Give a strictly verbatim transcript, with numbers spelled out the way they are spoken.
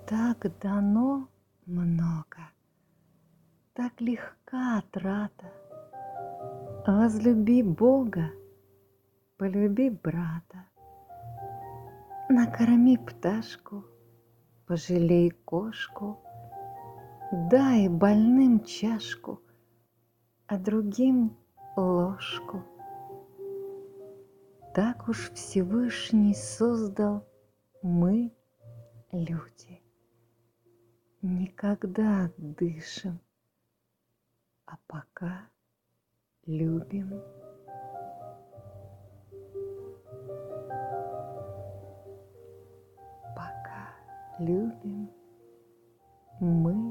Так дано много, так легка трата. Возлюби Бога, полюби брата. Накорми пташку, пожалей кошку, дай больным чашку, а другим ложку. Так уж Всевышний создал мы, люди. Никогда дышим, а пока любим. Пока любим мы